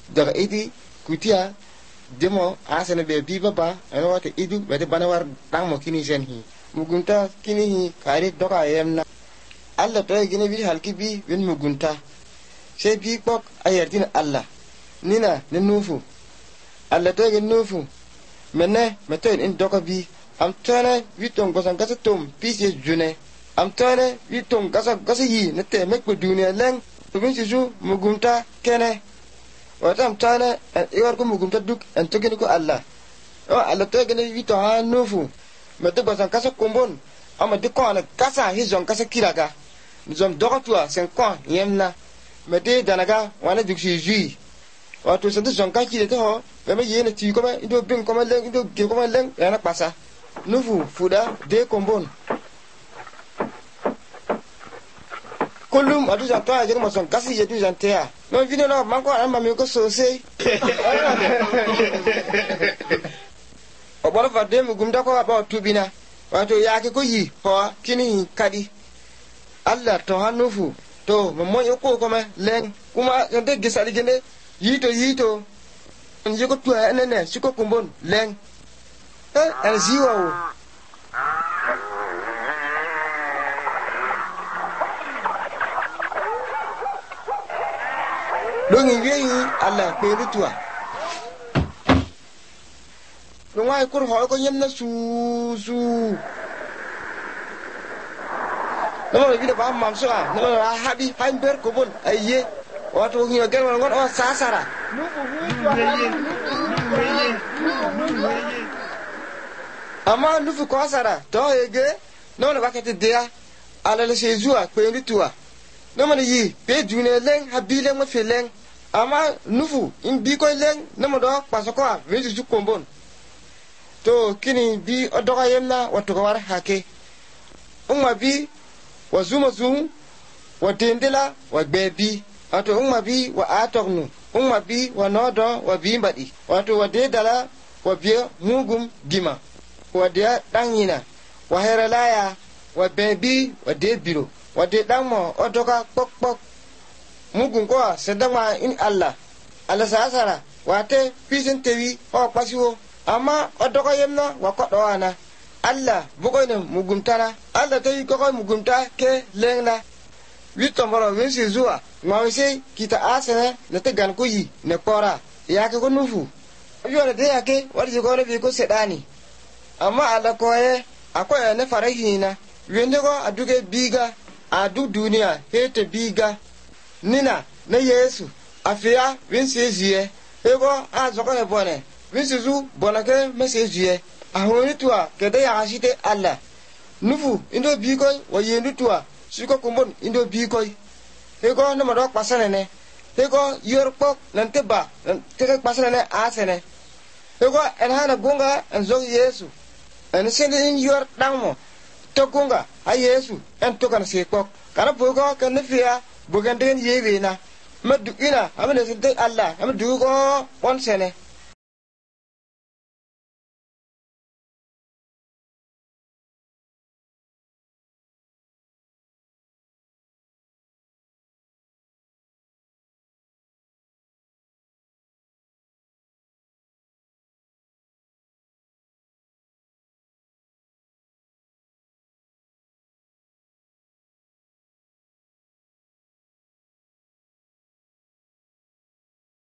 daga idi kutia demo asene be bi baba ana wata idu be bana war dang mo kini sen hi mugunta kini hi kare doka yemna Allah to gine bi halki bi wen mugunta sai bi kok ayardin Allah nina ne nufu Allah to gine nufu menne meto in doka bi am tane witon gosan gasa tom pisi june am tane witon gasa yi ne te mek duniya leng tubin sisu mugunta kene wata am tane iwar ko mugunta duk en to gine ko Allah Allah to gine witon ha nufu meto gosan gasa kombon ama de ko na gasa hizon gasa kiraga nizom dokatua sen ko yemna mede danaga wana duksi jui wato sen zon ka kile to me yene ti ko ba indo bin ko ma leng indo ge ko ma leng yana pasa nufu fuda de kombon kullum adu jan to ajin mo son kasi yedu jan tea no vino no man ko an ma mi ko so sei o bolo fa de mu gumda ko ba tubina wato yake ko yi ho kini kadi Allah to hanufu to mo yoko ko ma len kuma de gisali gene yito nje ko tuwa nene siko kumbon len el ziwa dongi yeyi Allah pe rutua no wai kur ho ko yemna su no bi da ba mam so no habi han ber ko bon ayye wato hiyo garwan ngon o sasara ama nufu ko sara to ege no na bakete dia ala le sezua pe nditua no man yi pe june leng habile mo feleng ama nufu in bi ko leng no mo do pasoko a veju su kombon to kini bi odoga yemna wato ko war hake umma bi wa zuma zum wa dendela wa bebi wato umma bi wa atognu umma bi wa nodo wa bimbadi wato wa dedala wa biya mugum dima wa de dangina wa heralaya wa bebi wa de biro wa de dangmo odoka pok mugum ko sedama in Allah sasara wate pisin tewi o pasiwo ama odoka yemna wa kodo ana Allah bugoyne mugumtana Allah tayi ko mugumta ke lengna witomoro wensi zuwa ngawse kita asene ne tegan ko yi ne kora yake ko nufu yore de yake wadi ko bi ko sedani amma ala koye akoye ne farahina wende ko aduge biga adu duniya hete biga nina ne Yesu afia wensi ziye ego azoko ne bone wensi zu bonake mese ziye ahoni tuwa kede ya ashite Allah nufu indo bikoy wa yendu tuwa siko kumbon indo bikoy ego no mado pasane ne ego yorpok nante ba teke pasane ne asene ego enhana gunga enzo Yesu en sende in yor dangmo to gunga a Yesu en to kan sekok kana bugo kan nefia bugan den yewe na madu ina amene sente Allah amadu go on sene